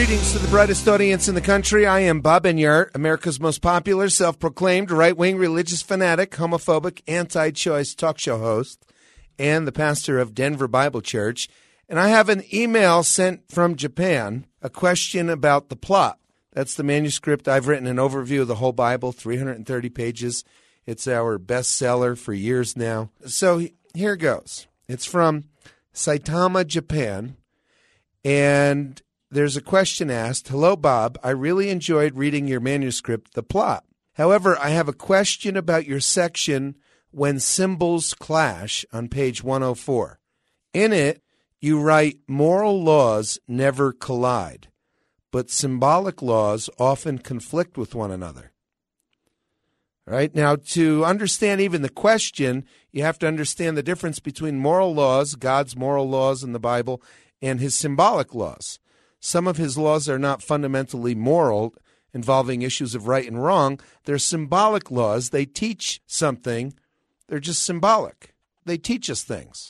Greetings to the brightest audience in the country. I am Bob Enyart, America's most popular, self-proclaimed right-wing religious fanatic, homophobic, anti-choice talk show host, and the pastor of Denver Bible Church. And I have an email sent from Japan, a question about the plot. That's the manuscript. I've written an overview of the whole Bible, 330 pages. It's our bestseller for years now. So here goes. It's from Saitama, Japan, and there's a question asked. Hello, Bob. I really enjoyed reading your manuscript, The Plot. However, I have a question about your section, When Symbols Clash, on page 104. In it, you write, moral laws never collide, but symbolic laws often conflict with one another. Right? Now, to understand even the question, you have to understand the difference between moral laws, God's moral laws in the Bible, and his symbolic laws. Some of his laws are not fundamentally moral, involving issues of right and wrong. They're symbolic laws. They teach something. They're just symbolic. They teach us things.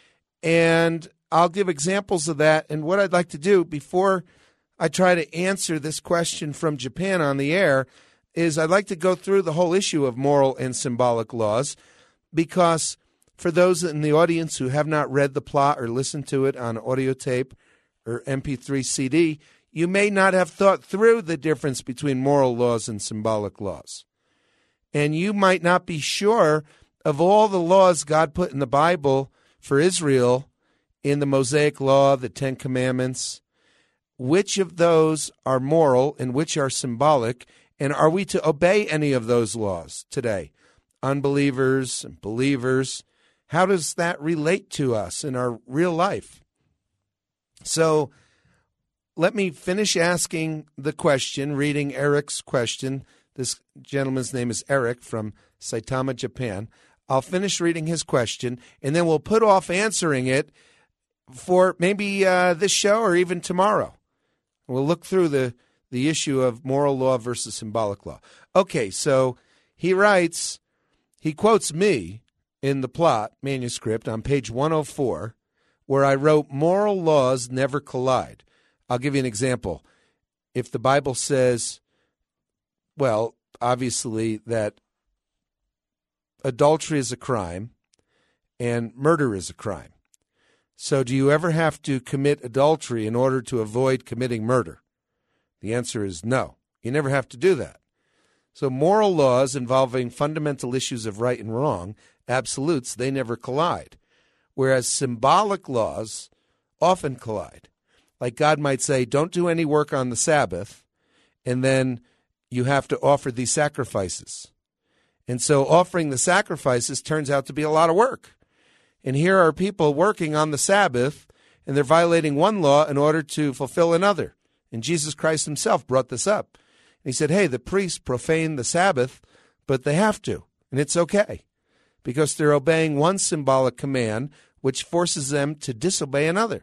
And I'll give examples of that. And what I'd like to do before I try to answer this question from Japan on the air is I'd like to go through the whole issue of moral and symbolic laws, because for those in the audience who have not read The Plot or listened to it on audio tape or MP3 CD, you may not have thought through the difference between moral laws and symbolic laws. And you might not be sure of all the laws God put in the Bible for Israel in the Mosaic Law, the Ten Commandments, which of those are moral and which are symbolic, and are we to obey any of those laws today? Unbelievers and believers, how does that relate to us in our real life? So let me finish asking the question, reading Eric's question. This gentleman's name is Eric from Saitama, Japan. I'll finish reading his question, and then we'll put off answering it for maybe this show or even tomorrow. We'll look through the issue of moral law versus symbolic law. Okay, so he writes, he quotes me in The Plot manuscript on page 104, where I wrote, moral laws never collide. I'll give you an example. If the Bible says, well, obviously that adultery is a crime and murder is a crime. So do you ever have to commit adultery in order to avoid committing murder? The answer is no. You never have to do that. So moral laws involving fundamental issues of right and wrong, absolutes, they never collide. Whereas symbolic laws often collide. Like God might say, don't do any work on the Sabbath, and then you have to offer these sacrifices. And so offering the sacrifices turns out to be a lot of work. And here are people working on the Sabbath, and they're violating one law in order to fulfill another. And Jesus Christ himself brought this up. And he said, hey, the priests profane the Sabbath, but they have to, and it's okay, because they're obeying one symbolic command, which forces them to disobey another.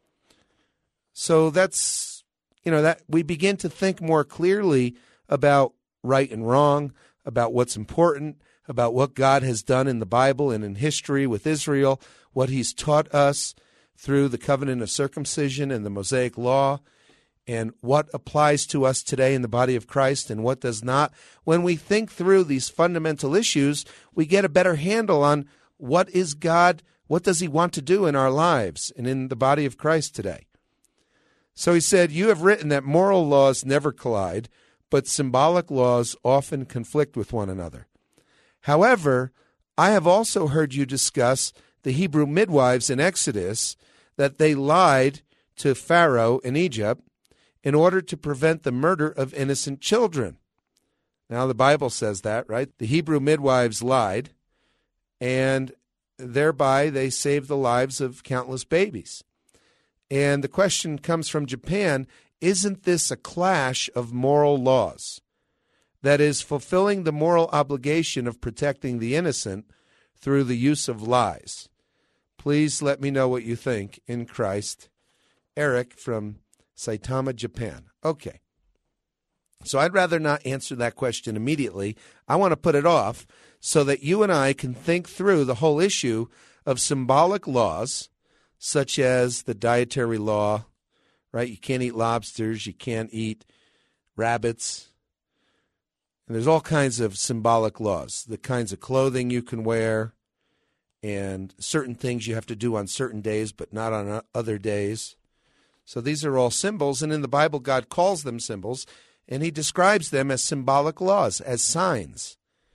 So that's, that we begin to think more clearly about right and wrong, about what's important, about what God has done in the Bible and in history with Israel, what he's taught us through the covenant of circumcision and the Mosaic Law, and what applies to us today in the body of Christ and what does not. When we think through these fundamental issues, we get a better handle on what is God, what does he want to do in our lives and in the body of Christ today. So he said, you have written that moral laws never collide, but symbolic laws often conflict with one another. However, I have also heard you discuss the Hebrew midwives in Exodus, that they lied to Pharaoh in Egypt in order to prevent the murder of innocent children. Now, the Bible says that, right? The Hebrew midwives lied, and thereby they saved the lives of countless babies. And the question comes from Japan, isn't this a clash of moral laws? That is, fulfilling the moral obligation of protecting the innocent through the use of lies. Please let me know what you think in Christ. Eric from Saitama, Japan. Okay. So I'd rather not answer that question immediately. I want to put it off so that you and I can think through the whole issue of symbolic laws, such as the dietary law right? You can't eat lobsters. You can't eat rabbits. And there's all kinds of symbolic laws, the kinds of clothing you can wear, and certain things you have to do on certain days, but not on other days. So these are all symbols, and in the Bible, God calls them symbols, and he describes them as symbolic laws, as signs.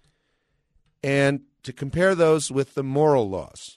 And to compare those with the moral laws.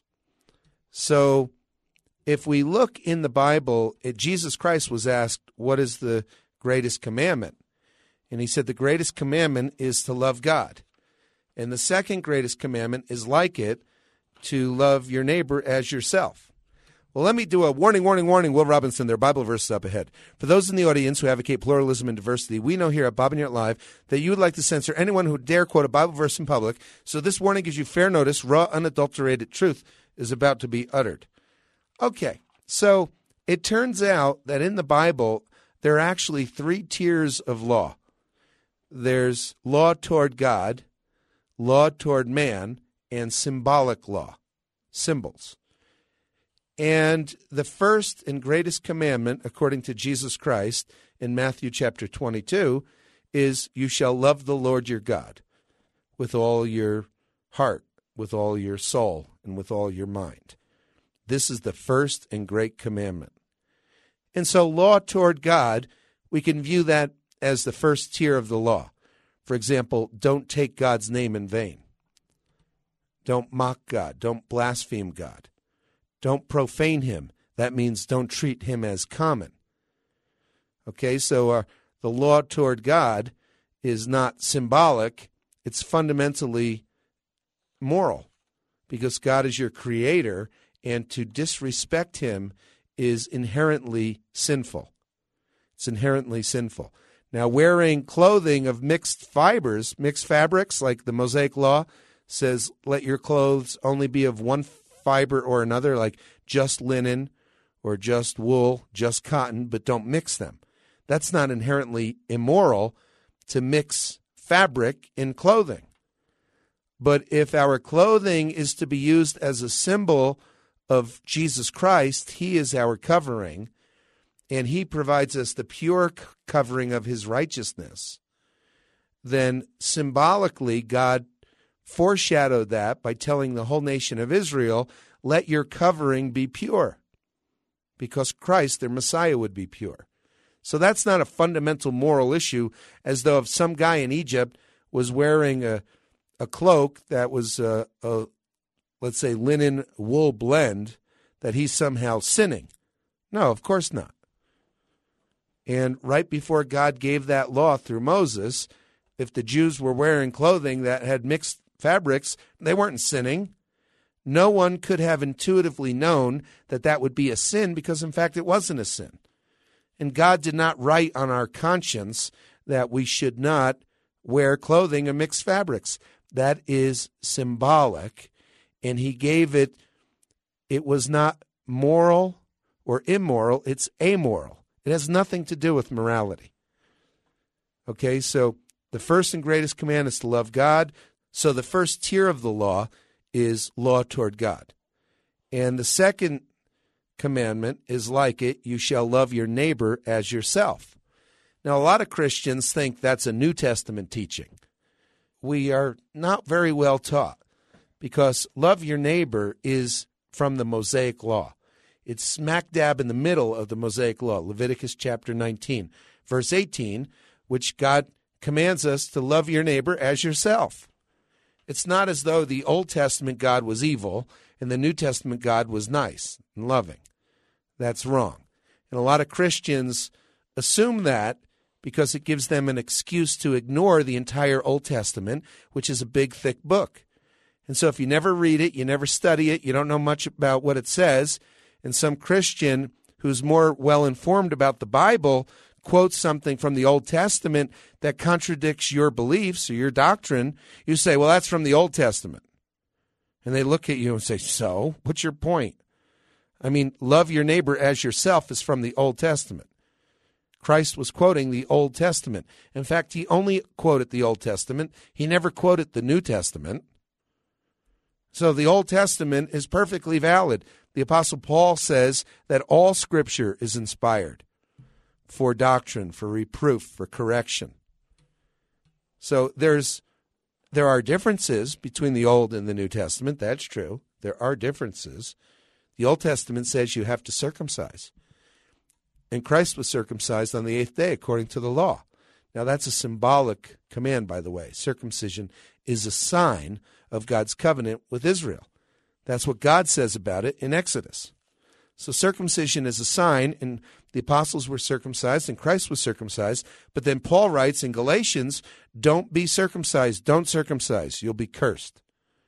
So if we look in the Bible, Jesus Christ was asked, what is the greatest commandment? And he said the greatest commandment is to love God. And the second greatest commandment is like it, to love your neighbor as yourself. Well, let me do a warning. Will Robinson, there are Bible verses up ahead. For those in the audience who advocate pluralism and diversity, we know here at Bob and Yurt Live that you would like to censor anyone who dare quote a Bible verse in public. So this warning gives you fair notice. Raw, unadulterated truth is about to be uttered. Okay, so it turns out that in the Bible, there are actually 3 tiers of law. There's law toward God, law toward man, and symbolic law, symbols. And the first and greatest commandment, according to Jesus Christ in Matthew chapter 22, is you shall love the Lord your God with all your heart, with all your soul, and with all your mind. This is the first and great commandment. And so law toward God, we can view that as the first tier of the law. For example, don't take God's name in vain. Don't mock God. Don't blaspheme God. Don't profane him. That means don't treat him as common. Okay, so the law toward God is not symbolic. It's fundamentally moral because God is your creator, and to disrespect him is inherently sinful. It's inherently sinful. Now, wearing clothing of mixed fibers, mixed fabrics, like the Mosaic Law says, let your clothes only be of one fiber or another, like just linen or just wool, just cotton, but don't mix them. That's not inherently immoral to mix fabric in clothing. But if our clothing is to be used as a symbol of Jesus Christ, he is our covering, and he provides us the pure covering of his righteousness, then symbolically God foreshadowed that by telling the whole nation of Israel, let your covering be pure, because Christ, their Messiah, would be pure. So that's not a fundamental moral issue, as though if some guy in Egypt was wearing a cloak that was let's say, linen wool blend, that he's somehow sinning. No, of course not. And right before God gave that law through Moses, if the Jews were wearing clothing that had mixed fabrics, they weren't sinning. No one could have intuitively known that that would be a sin because, in fact, it wasn't a sin. And God did not write on our conscience that we should not wear clothing of mixed fabrics. That is symbolic, and he gave it was not moral or immoral, it's amoral. It has nothing to do with morality. Okay, so the first and greatest command is to love God. So the first tier of the law is law toward God. And the second commandment is like it, you shall love your neighbor as yourself. Now, a lot of Christians think that's a New Testament teaching. We are not very well taught, because love your neighbor is from the Mosaic Law. It's smack dab in the middle of the Mosaic Law, Leviticus chapter 19, verse 18, which God commands us to love your neighbor as yourself. It's not as though the Old Testament God was evil and the New Testament God was nice and loving. That's wrong. And a lot of Christians assume that because it gives them an excuse to ignore the entire Old Testament, which is a big, thick book. And so if you never read it, you never study it, you don't know much about what it says, and some Christian who's more well-informed about the Bible quotes something from the Old Testament that contradicts your beliefs or your doctrine, you say, well, that's from the Old Testament. And they look at you and say, so, what's your point? I mean, love your neighbor as yourself is from the Old Testament. Christ was quoting the Old Testament. In fact, he only quoted the Old Testament. He never quoted the New Testament. So the Old Testament is perfectly valid. The Apostle Paul says that all Scripture is inspired. for doctrine, for reproof, for correction. So there are differences between the Old and the New Testament. That's true. There are differences. The Old Testament says you have to circumcise. And Christ was circumcised on the 8th day according to the law. Now that's a symbolic command, by the way. Circumcision is a sign of God's covenant with Israel. That's what God says about it in Exodus. So circumcision is a sign, and the apostles were circumcised and Christ was circumcised. But then Paul writes in Galatians, don't be circumcised, don't circumcise, you'll be cursed.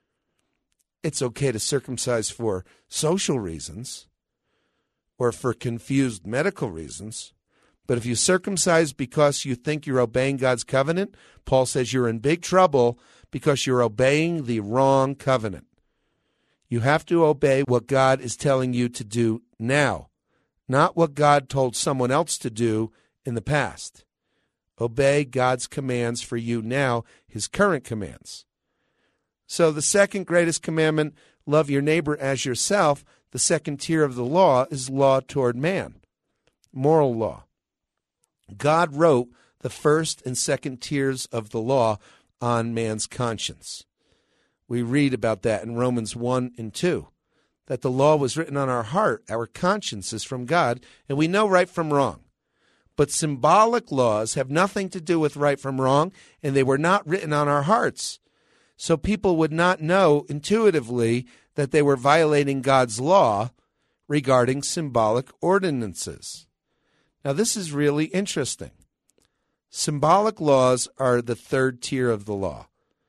It's okay to circumcise for social reasons or for confused medical reasons. But if you circumcise because you think you're obeying God's covenant, Paul says you're in big trouble because you're obeying the wrong covenant. You have to obey what God is telling you to do now, not what God told someone else to do in the past. Obey God's commands for you now, his current commands. So the second greatest commandment, love your neighbor as yourself, the second tier of the law is law toward man, moral law. God wrote the first and second tiers of the law on man's conscience. We read about that in Romans 1 and 2, that the law was written on our heart, our conscience is from God, and we know right from wrong. But symbolic laws have nothing to do with right from wrong, and they were not written on our hearts. So people would not know intuitively that they were violating God's law regarding symbolic ordinances. Now, this is really interesting. Symbolic laws are the third tier of the law.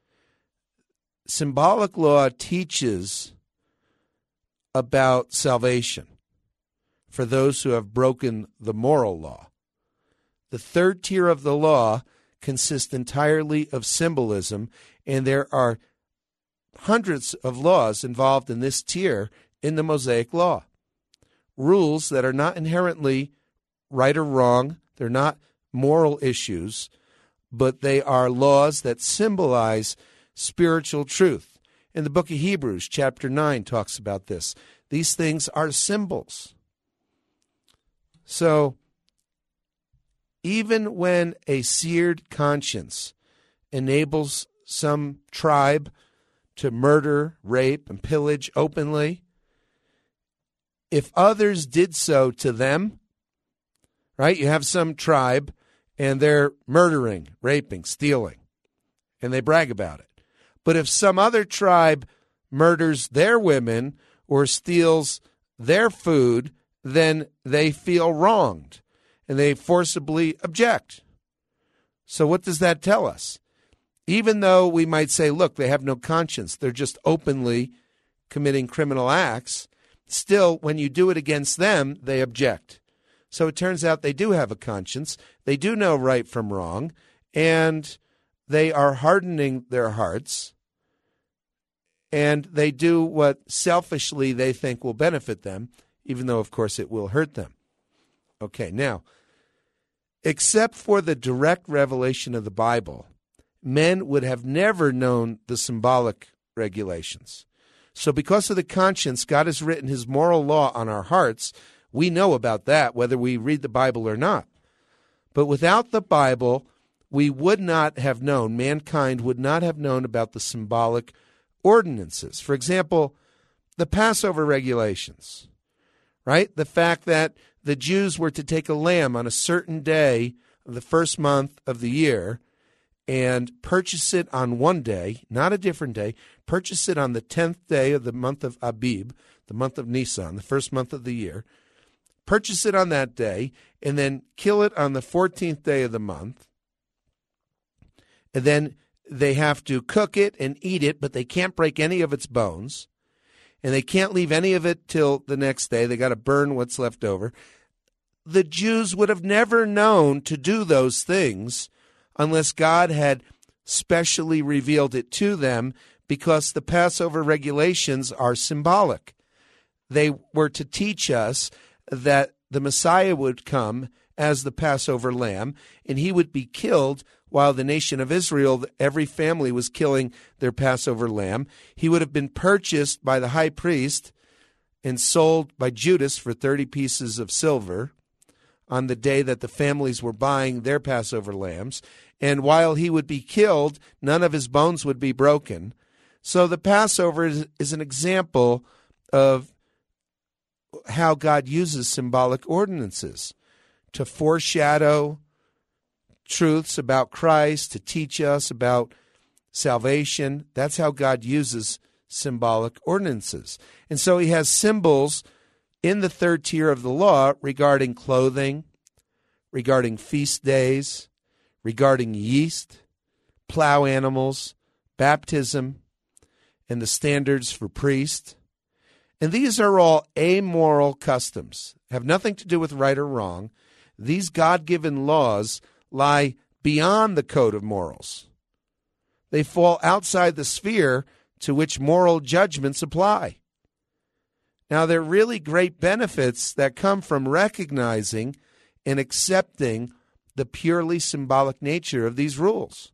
Symbolic law teaches about salvation for those who have broken the moral law. The third tier of the law consists entirely of symbolism, and there are hundreds of laws involved in this tier in the Mosaic Law. Rules that are not inherently right or wrong, they're not moral issues, but they are laws that symbolize spiritual truth. In the book of Hebrews, chapter 9 talks about this. These things are symbols. So, even when a seared conscience enables some tribe to murder, rape, and pillage openly, if others did so to them, right? You have some tribe and they're murdering, raping, stealing, and they brag about it. But if some other tribe murders their women or steals their food, then they feel wronged and they forcibly object. So what does that tell us? Even though we might say, look, they have no conscience, they're just openly committing criminal acts, still, when you do it against them, they object. So it turns out they do have a conscience, they do know right from wrong, and they are hardening their hearts, and they do what selfishly they think will benefit them, even though, of course, it will hurt them. Okay, now, except for the direct revelation of the Bible, men would have never known the symbolic regulations. So because of the conscience, God has written his moral law on our hearts. We know about that, whether we read the Bible or not. But without the Bible, we would not have known, mankind would not have known about the symbolic ordinances. For example, the Passover regulations, right? The fact that the Jews were to take a lamb on a certain day of the first month of the year and purchase it on one day, not a different day, purchase it on the 10th day of the month of Abib, the month of Nisan, the first month of the year, purchase it on that day, and then kill it on the 14th day of the month. And then they have to cook it and eat it, but they can't break any of its bones. And they can't leave any of it till the next day. They got to burn what's left over. The Jews would have never known to do those things unless God had specially revealed it to them, because the Passover regulations are symbolic. They were to teach us that the Messiah would come as the Passover lamb, and he would be killed while the nation of Israel, every family was killing their Passover lamb. He would have been purchased by the high priest and sold by Judas for 30 pieces of silver on the day that the families were buying their Passover lambs. And while he would be killed, none of his bones would be broken. So the Passover is an example of how God uses symbolic ordinances to foreshadow truths about Christ, to teach us about salvation. That's how God uses symbolic ordinances. And so he has symbols in the third tier of the law regarding clothing, regarding feast days, regarding yeast, plow animals, baptism, and the standards for priests. And these are all amoral customs, have nothing to do with right or wrong. These God-given laws lie beyond the code of morals. They fall outside the sphere to which moral judgments apply. Now, there are really great benefits that come from recognizing and accepting the purely symbolic nature of these rules.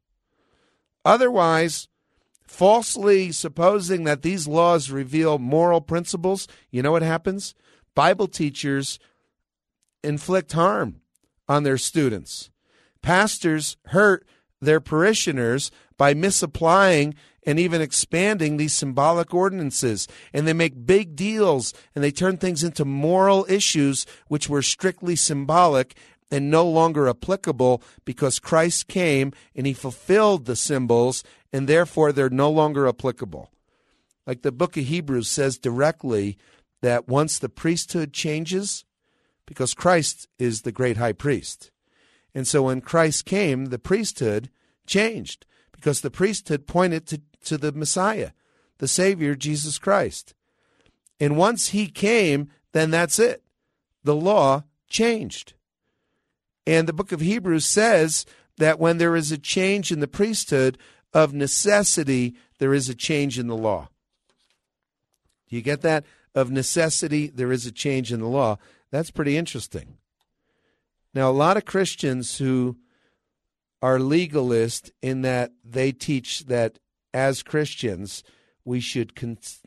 Otherwise, falsely supposing that these laws reveal moral principles, you know what happens? Bible teachers inflict harm on their students. Pastors hurt their parishioners by misapplying and even expanding these symbolic ordinances. And they make big deals and they turn things into moral issues which were strictly symbolic and no longer applicable because Christ came and he fulfilled the symbols and therefore they're no longer applicable. Like the book of Hebrews says directly that once the priesthood changes, because Christ is the great high priest. And so when Christ came, the priesthood changed because the priesthood pointed to the Messiah, the Savior, Jesus Christ. And once he came, then that's it. The law changed. And the book of Hebrews says that when there is a change in the priesthood, of necessity, there is a change in the law. Do you get that? Of necessity, there is a change in the law. That's pretty interesting. Now, a lot of Christians who are legalist in that they teach that as Christians, we should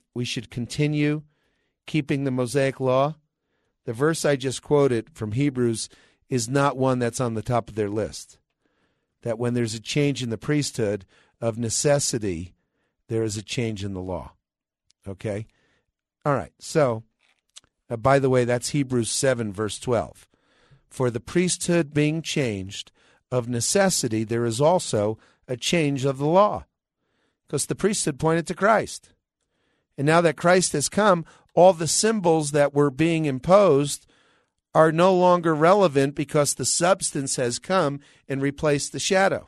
continue keeping the Mosaic law. The verse I just quoted from Hebrews is not one that's on the top of their list. That when there's a change in the priesthood, of necessity, there is a change in the law. Okay? All right. So, by the way, that's Hebrews 7, verse 12. For the priesthood being changed, of necessity, there is also a change of the law. Because the priesthood pointed to Christ. And now that Christ has come, all the symbols that were being imposed are no longer relevant because the substance has come and replaced the shadow.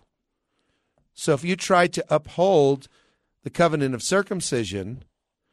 So if you try to uphold the covenant of circumcision,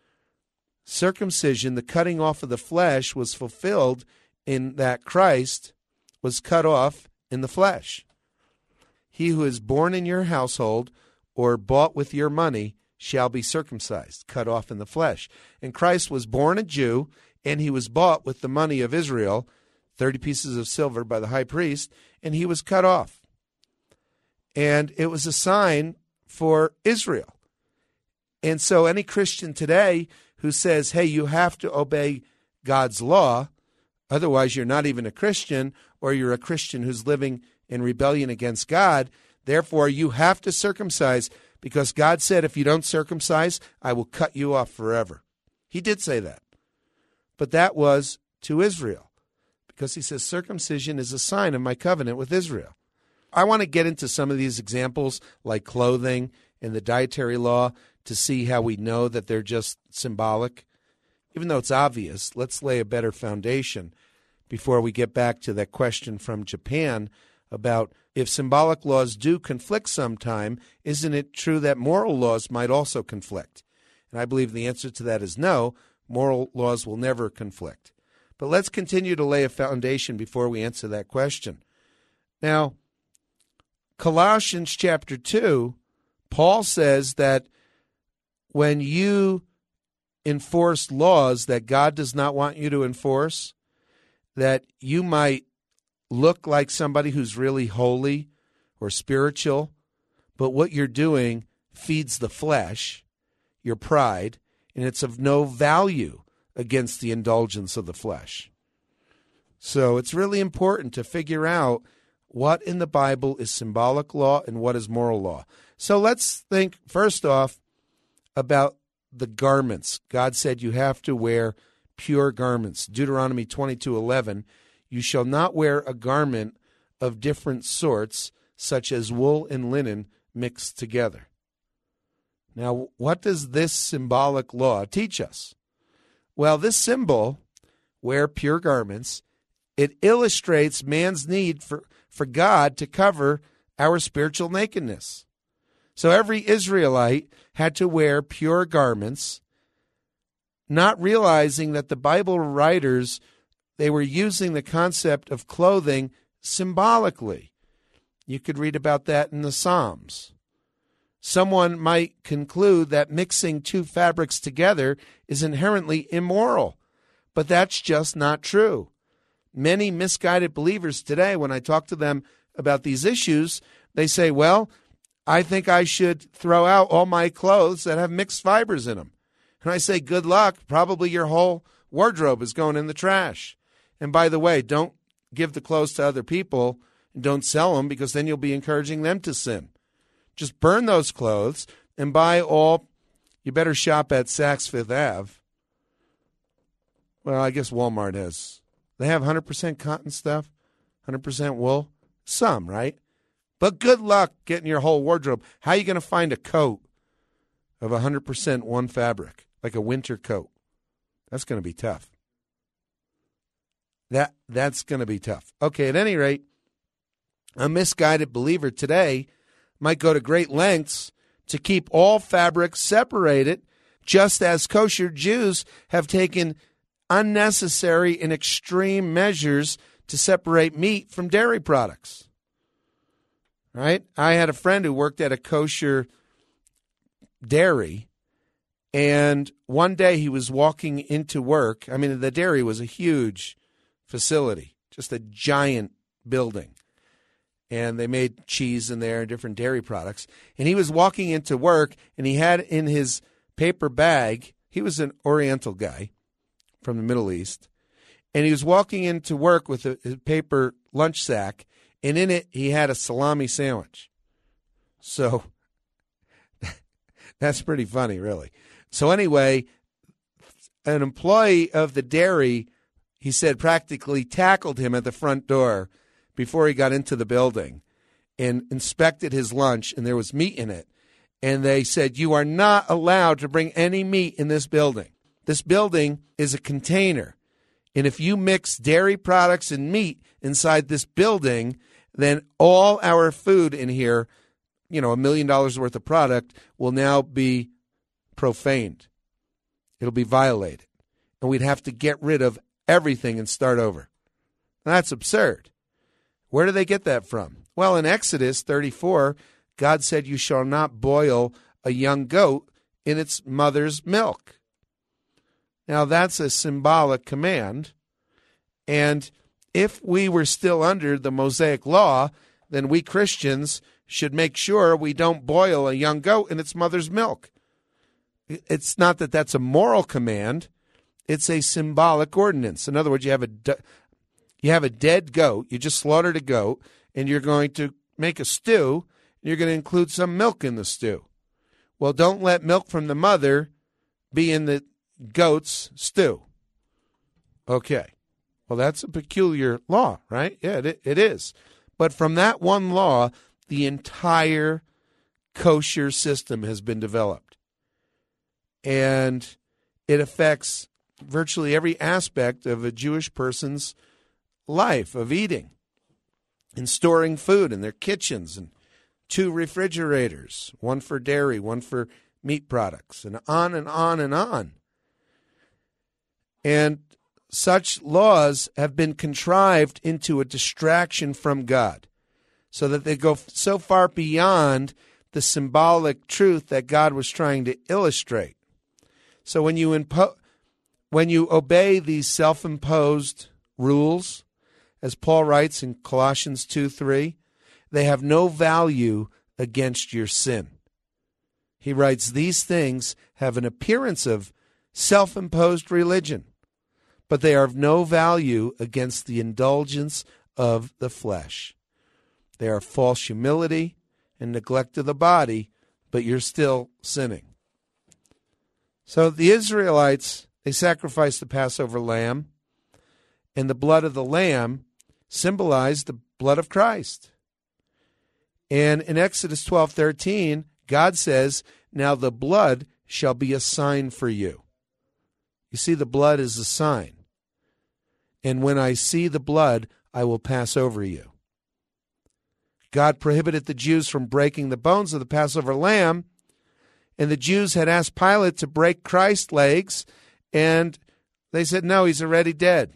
the cutting off of the flesh, was fulfilled in that Christ was cut off in the flesh. He who is born in your household or bought with your money shall be circumcised, cut off in the flesh. And Christ was born a Jew, and he was bought with the money of Israel, 30 pieces of silver by the high priest, and he was cut off. And it was a sign for Israel. And so any Christian today who says, hey, you have to obey God's law, otherwise you're not even a Christian, or you're a Christian who's living in rebellion against God, therefore you have to circumcise, because God said, if you don't circumcise, I will cut you off forever. He did say that. But that was to Israel, because he says circumcision is a sign of my covenant with Israel. I want to get into some of these examples, like clothing and the dietary law, to see how we know that they're just symbolic. Even though it's obvious, let's lay a better foundation before we get back to that question from Japan about if symbolic laws do conflict sometime, isn't it true that moral laws might also conflict? And I believe the answer to that is no. Moral laws will never conflict. But let's continue to lay a foundation before we answer that question. Now, Colossians chapter 2, Paul says that when you enforce laws that God does not want you to enforce, that you might look like somebody who's really holy or spiritual, but what you're doing feeds the flesh, your pride, and it's of no value against the indulgence of the flesh. So it's really important to figure out what in the Bible is symbolic law and what is moral law. So let's think first off about the garments. God said you have to wear pure garments. Deuteronomy 22:11, you shall not wear a garment of different sorts, such as wool and linen mixed together. Now, what does this symbolic law teach us? Well, this symbol, wear pure garments, it illustrates man's need for God to cover our spiritual nakedness. So every Israelite had to wear pure garments, not realizing that the Bible writers, they were using the concept of clothing symbolically. You could read about that in the Psalms. Someone might conclude that mixing two fabrics together is inherently immoral, but that's just not true. Many misguided believers today, when I talk to them about these issues, they say, well, I think I should throw out all my clothes that have mixed fibers in them. And I say, good luck. Probably your whole wardrobe is going in the trash. And by the way, don't give the clothes to other people and don't sell them, because then you'll be encouraging them to sin. Just burn those clothes and buy all. You better shop at Saks Fifth Ave. Well, I guess Walmart has. They have 100% cotton stuff, 100% wool. Some, right? But good luck getting your whole wardrobe. How are you going to find a coat of 100% one fabric, like a winter coat? That's going to be tough. That's going to be tough. Okay, at any rate, a misguided believer today might go to great lengths to keep all fabrics separated, just as kosher Jews have taken unnecessary and extreme measures to separate meat from dairy products. Right? I had a friend who worked at a kosher dairy, and one day he was walking into work. I mean, the dairy was a huge facility, just a giant building. And they made cheese in there and different dairy products. And he was walking into work, and he had in his paper bag, he was an Oriental guy from the Middle East, and he was walking into work with a paper lunch sack, and in it he had a salami sandwich. So that's pretty funny, really. So anyway, an employee of the dairy, he said, practically tackled him at the front door before he got into the building and inspected his lunch, and there was meat in it. And they said, you are not allowed to bring any meat in this building. This building is a container. And if you mix dairy products and meat inside this building, then all our food in here, $1 million worth of product, will now be profaned. It'll be violated. And we'd have to get rid of everything and start over. That's absurd. Where do they get that from? Well, in Exodus 34, God said, you shall not boil a young goat in its mother's milk. Now, that's a symbolic command. And if we were still under the Mosaic law, then we Christians should make sure we don't boil a young goat in its mother's milk. It's not that that's a moral command. It's a symbolic ordinance. In other words, you have a dead goat. You just slaughtered a goat, and you're going to make a stew, and you're going to include some milk in the stew. Well, don't let milk from the mother be in the goat's stew. Okay. Well, that's a peculiar law, right? Yeah, it is. But from that one law, the entire kosher system has been developed. And it affects virtually every aspect of a Jewish person's life, of eating and storing food in their kitchens, and 2 refrigerators, one for dairy, one for meat products, and on and on and on. And such laws have been contrived into a distraction from God, so that they go so far beyond the symbolic truth that God was trying to illustrate. So when you obey these self-imposed rules, as Paul writes in Colossians 2:3, they have no value against your sin. He writes, these things have an appearance of self-imposed religion, but they are of no value against the indulgence of the flesh. They are false humility and neglect of the body, but you're still sinning. So the Israelites, they sacrificed the Passover lamb, and the blood of the lamb symbolized the blood of Christ. And in Exodus 12:13, God says, now the blood shall be a sign for you. You see, the blood is a sign. And when I see the blood, I will pass over you. God prohibited the Jews from breaking the bones of the Passover lamb, and the Jews had asked Pilate to break Christ's legs, and they said, no, he's already dead.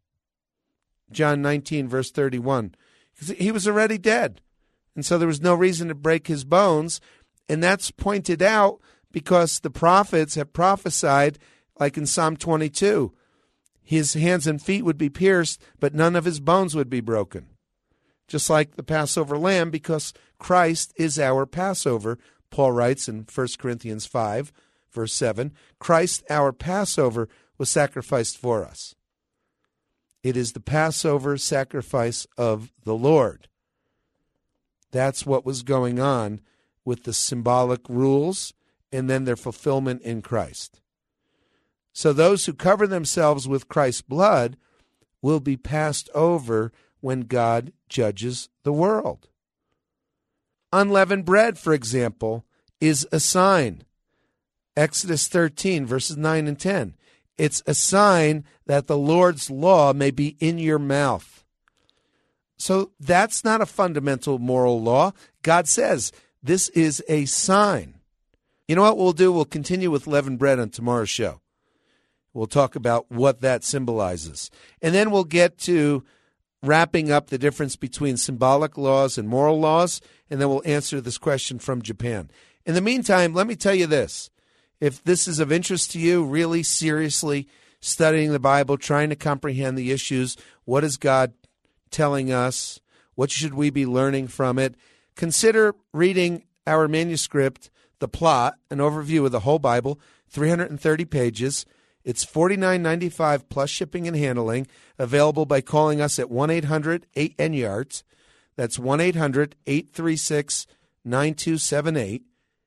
John 19, verse 31. He was already dead, and so there was no reason to break his bones, and that's pointed out because the prophets have prophesied, like in Psalm 22, his hands and feet would be pierced, but none of his bones would be broken. Just like the Passover lamb, because Christ is our Passover. Paul writes in 1 Corinthians 5, verse 7, Christ, our Passover, was sacrificed for us. It is the Passover sacrifice of the Lord. That's what was going on with the symbolic rules and then their fulfillment in Christ. So those who cover themselves with Christ's blood will be passed over when God judges the world. Unleavened bread, for example, is a sign. Exodus 13, verses 9 and 10. It's a sign that the Lord's law may be in your mouth. So that's not a fundamental moral law. God says this is a sign. You know what we'll do? We'll continue with leavened bread on tomorrow's show. We'll talk about what that symbolizes. And then we'll get to wrapping up the difference between symbolic laws and moral laws, and then we'll answer this question from Japan. In the meantime, let me tell you this. If this is of interest to you, really seriously studying the Bible, trying to comprehend the issues, what is God telling us? What should we be learning from it? Consider reading our manuscript, The Plot, an overview of the whole Bible, 330 pages. It's $49.95 plus shipping and handling, available by calling us at 1-800-8NYARDS. That's 1-800-836-9278,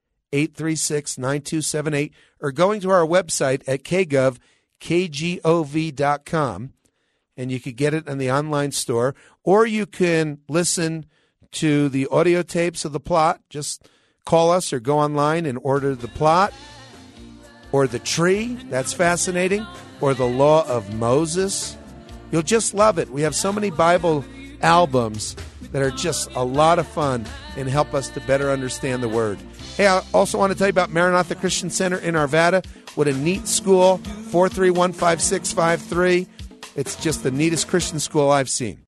836-9278, or going to our website at kgov.com, and you could get it in the online store, or you can listen to the audio tapes of The Plot. Just call us or go online and order The Plot, or The Tree, that's fascinating, or The Law of Moses. You'll just love it. We have so many Bible albums that are just a lot of fun and help us to better understand the Word. Hey, I also want to tell you about Maranatha Christian Center in Arvada. What a neat school, 431-5653. It's just the neatest Christian school I've seen.